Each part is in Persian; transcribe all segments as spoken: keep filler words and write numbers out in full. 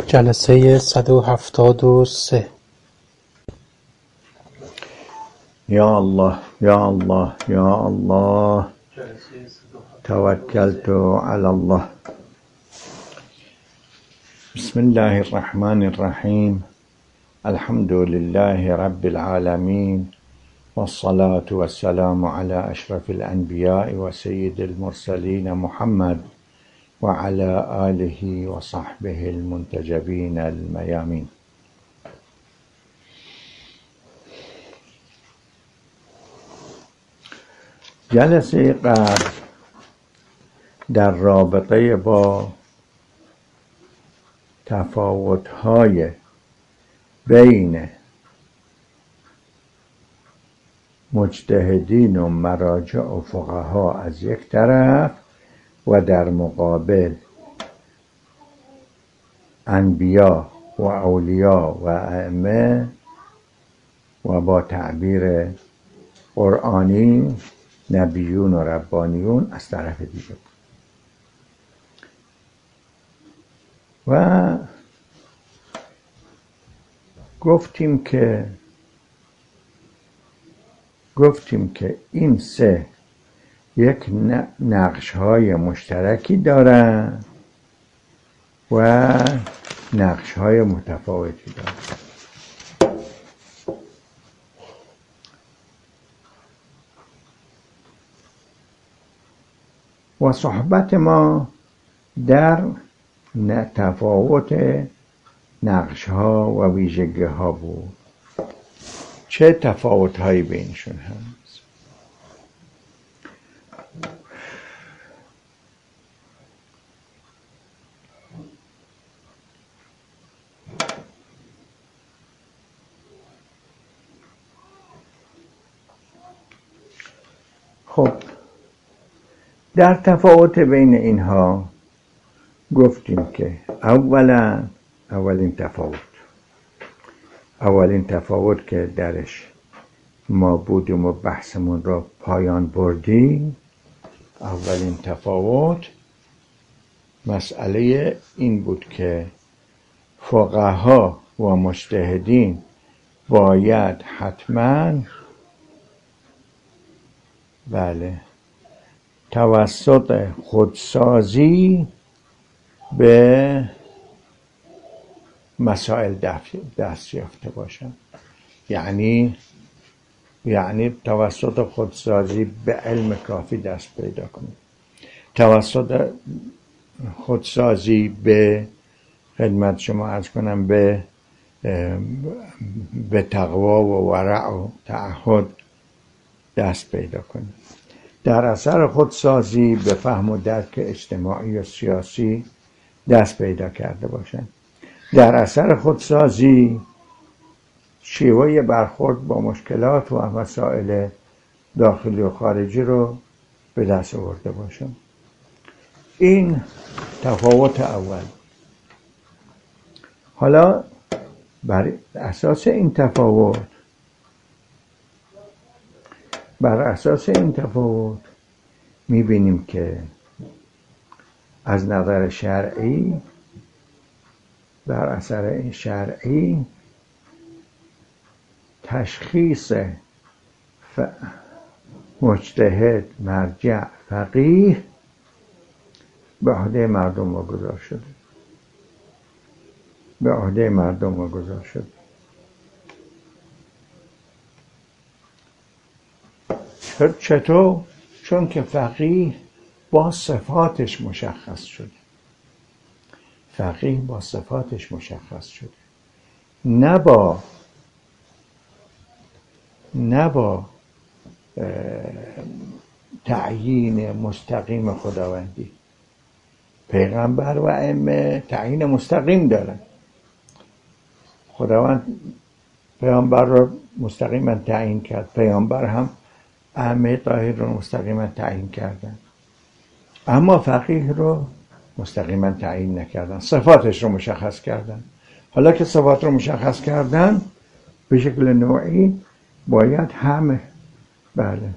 جلسه صد و هفتاد و سه. یا الله یا الله یا الله توکلت علی الله. بسم الله الرحمن الرحیم. الحمد لله رب العالمین والصلاة والسلام على اشرف الانبیاء و سید المرسلین محمد و علی آله و صحبه المنتجبین المیامین. جلسه قبل در رابطه با تفاوت‌های بین مجتهدین و مراجع و فقها از یک طرف و در مقابل انبیا و اولیا و ائمه و با تعبیر قرآنی نبیون و ربانیون از طرف دیگه بود. و گفتیم که گفتیم که این سه یک نقش های مشترکی دارن و نقش های متفاوتی دارن. و صحبت ما در تفاوت نقش ها و ویژگی ها بود. چه تفاوت هایی بینشون هست؟ خب در تفاوت بین اینها گفتیم که اولا اولین تفاوت اولین تفاوت که درش ما بودیم و بحثمون را پایان بردیم، اولین تفاوت مسئله این بود که فقها و مجتهدین باید حتما بله توسط خودسازی به مسائل دست یافته باشن. یعنی یعنی توسط خودسازی به علم کافی دست پیدا کنید، توسط خودسازی به خدمت شما عرض کنم به به تقوا و ورع و تعهد دست پیدا کنید، در اثر خودسازی به فهم و درک اجتماعی و سیاسی دست پیدا کرده باشند، در اثر خودسازی شیوه برخورد با مشکلات و مسائل داخلی و خارجی رو به دست آورده باشند. این تفاوت اول. حالا بر اساس این تفاوت بر اساس این تفاوت می‌بینیم که از نظر شرعی بر اثر این شرعی تشخیص ف... مجتهد، مرجع، فقیه به عهده مردم واگذار شده به عهده مردم واگذار شده چطور؟ چون که فقیه با صفاتش مشخص شده فقیه با صفاتش مشخص شده نه با نه با تعیین مستقیم خداوندی. پیغمبر و ائمه تعیین مستقیم دارن. خداوند پیغمبر رو مستقیما تعیین کرد، پیغمبر هم ائمه طاهر رو مستقیما تعیین کردن، اما فقیه رو مستقیما تعیین نکردن، صفاتش رو مشخص کردن. حالا که صفات رو مشخص کردن به شکل نوعی باید همه بله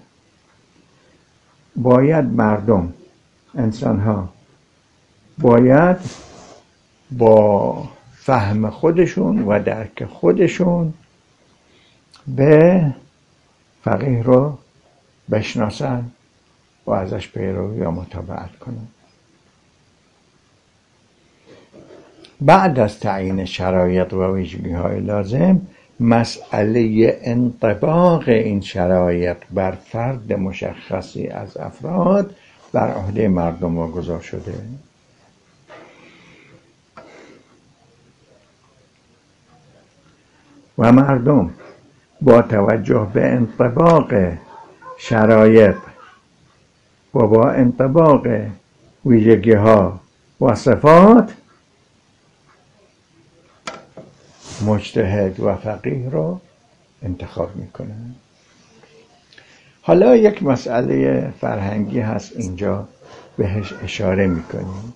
باید مردم انسان ها باید با فهم خودشون و درک خودشون به فقیه رو بشناسن و ازش پیروی یا متابعت کنن. بعد از تعیین شرایط و ویژگی‌های لازم، مسئله انطباق این شرایط بر فرد مشخصی از افراد بر عهده مردم واگذار شده. و مردم با توجه به انطباق شرایط و با انطباق ویژگی‌ها و صفات مجتهد و فقیه رو انتخاب میکنن. حالا یک مسئله فرهنگی هست اینجا بهش اشاره میکنیم.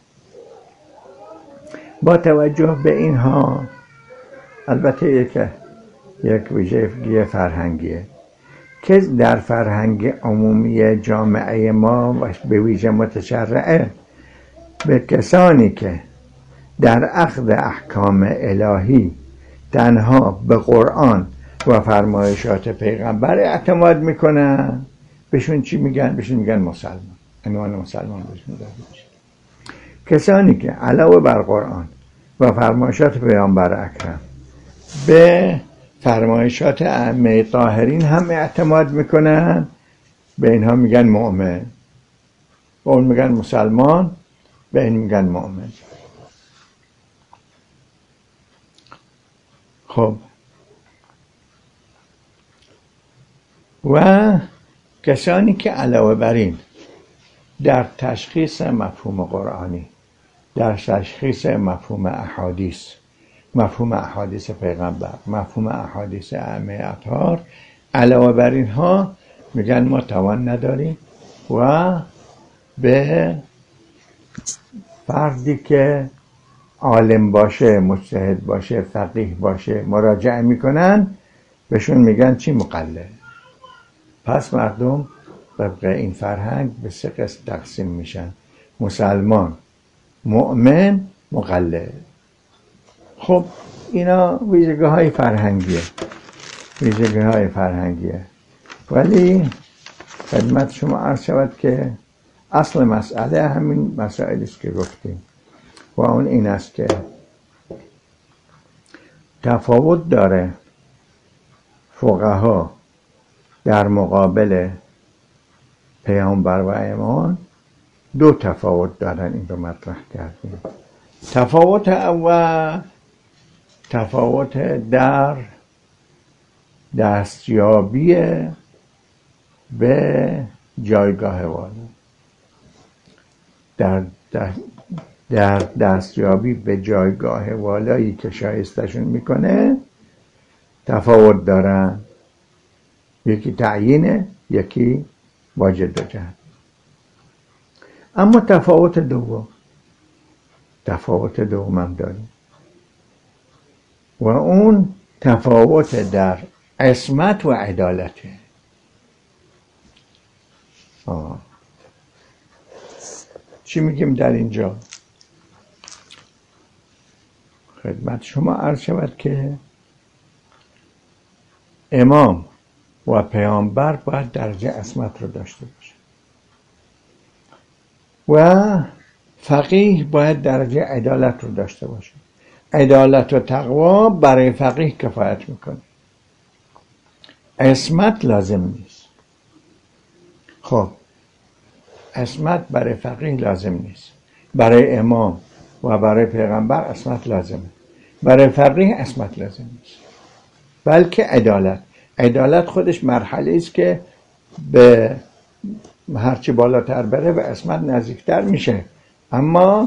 با توجه به اینها، البته یک یک ویژگی فرهنگیه که در فرهنگ عمومی جامعه ما و به ویژه متشرعه به کسانی که در اخذ احکام الهی تنها به قرآن و فرمایشات پیغمبر اعتماد میکنن، بهشون چی میگن؟ بهشون میگن مسلمان. عنوان مسلمان بهشون داده میشه. کسانی که علاوه بر قرآن و فرمایشات پیغمبر اکرم به فرمایشات ائمه طاهرین هم اعتماد میکنن، به اینها میگن مؤمن. به اون میگن مسلمان، به این میگن مؤمن. خب و کسانی که علاوه بر این در تشخیص مفهوم قرآنی، در تشخیص مفهوم احادیث، مفهوم احادیث پیغمبر، مفهوم احادیث ائمه اطهار، علاوه بر اینها میگن ما توان نداریم و به فردی که عالم باشه، مجتهد باشه، فقیه باشه مراجعه میکنن، بهشون میگن چی؟ مقلد. پس مردم طبق این فرهنگ به سه قسم تقسیم میشن: مسلمان، مؤمن، مقلد. خب اینا ویژگی های فرهنگیه ویژگی های فرهنگیه ولی خدمت شما عرض شود که اصل مسئله همین مسائلی است که گفتیم و اون این است که تفاوت داره فقها در مقابل پیامبر و امام. دو تفاوت دارن، این رو مطرح کردیم. تفاوت اول تفاوت در دستیابی به جایگاه والا، در در دستیابی به جایگاه والایی که شایستشون میکنه تفاوت دارن. یکی تعیینه، یکی واجد و جهت. اما تفاوت دوم تفاوت دوم هم داریم و اون تفاوت در عصمت و عدالته. آه. چی میگیم در اینجا؟ خدمت شما عرض شود که امام و پیامبر باید درجه عصمت رو داشته باشه و فقیه باید درجه عدالت رو داشته باشه. عدالت و تقوا برای فقیه کفایت میکنه، عصمت لازم نیست. خب عصمت برای فقیه لازم نیست، برای امام و برای پیغمبر عصمت لازمه، برای فقیه عصمت لازم نیست، بلکه عدالت. عدالت خودش مرحله است که به هرچی بالاتر بره به عصمت نزدیکتر میشه. اما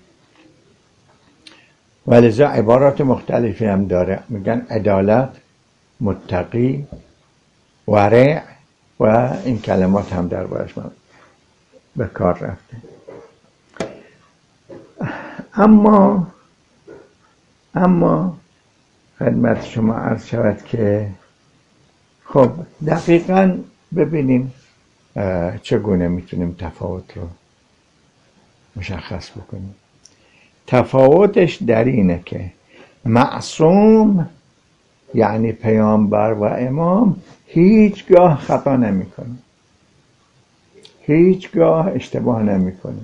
ولذا عبارات مختلفی هم داره، میگن عدالت، متقی، ورع و این کلمات هم در بارش من به کار رفته. اما اما خدمت شما عرض شود که خب دقیقاً ببینیم چگونه میتونیم تفاوت رو مشخص بکنیم. تفاوتش در اینه که معصوم یعنی پیامبر و امام هیچگاه خطا نمیکنه، هیچگاه اشتباه نمیکنه،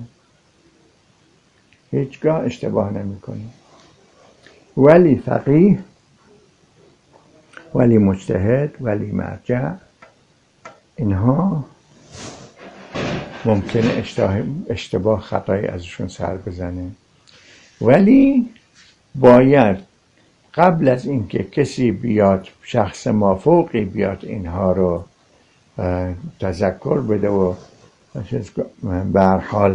هیچگاه اشتباه نمیکنه. ولی فقیه، ولی مجتهد، ولی مرجع، اینها ممکنه اشتباه خطایی ازشون سر بزنه، ولی باید قبل از اینکه کسی بیاد، شخص مافوقی بیاد اینها رو تذکر بده و به هر حال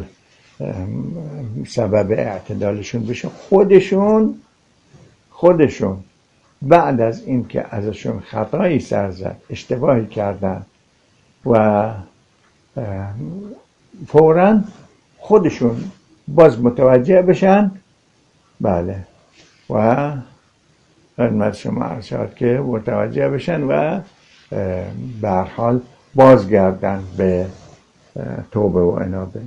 سبب اعتدالشون بشه، خودشون خودشون بعد از اینکه ازشون خطایی سر زد، اشتباهی کردن و فوراً خودشون باز متوجه بشن، بله، و خدمت شما عرض شد که متوجه بشن و به هر حال بازگردن به توبه و انابه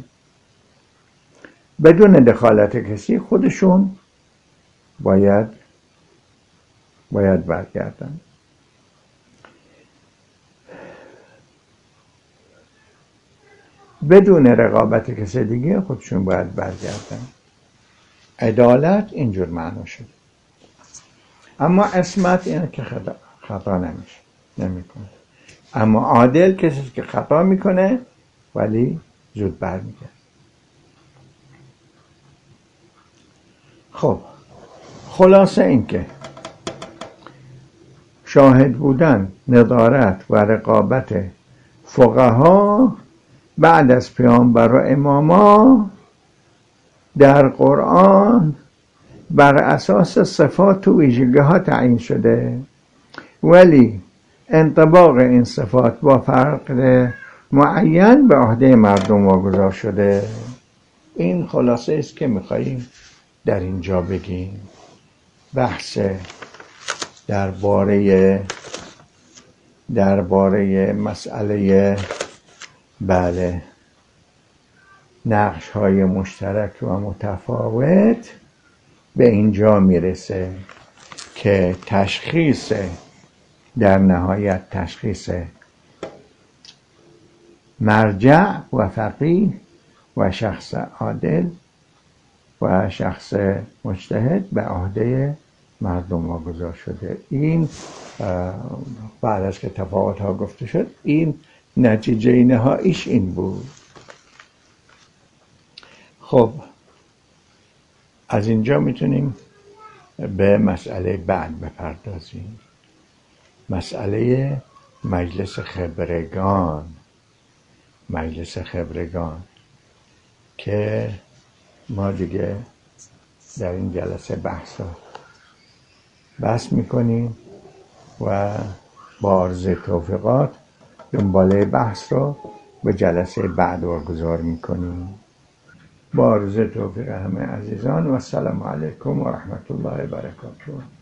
بدون دخالت کسی. خودشون باید باید برگردن. بدون رقابت کسی دیگه خودشون باید برگردن. عدالت اینجور معنا شد. اما عصمت اینه که خطا, خطا نمیشه، نمیکنه. اما عادل کسی که خطا میکنه ولی زود برمیگرده. خب خلاصه این که شاهد بودن، نظارت و رقابت فقها بعد از پیامبر و اماما در قرآن بر اساس صفات و ویژگی ها تعیین شده، ولی انطباق این صفات با فرق معین به عهده مردم واگذار شده. این خلاصه است که میخواییم در اینجا بگیم. بحث درباره درباره مسئله بله نقش های مشترک و متفاوت به اینجا میرسه که تشخیص، در نهایت تشخیص مرجع و فقیه و شخص عادل و شخص مجتهد به عهده مردم واگذار شده. این بعد از که تفاوت ها گفته شد، این نتیجه نهاییش این بود. خب از اینجا میتونیم به مسئله بعد بپردازیم، مسئله مجلس خبرگان. مجلس خبرگان که ما دیگه در این جلسه بحث بحث میکنیم و با عرض توفیقات دنباله بحث رو به جلسه بعد واگذار میکنیم. با عرض توفیق همه عزیزان و السلام علیکم و رحمت الله و برکاته.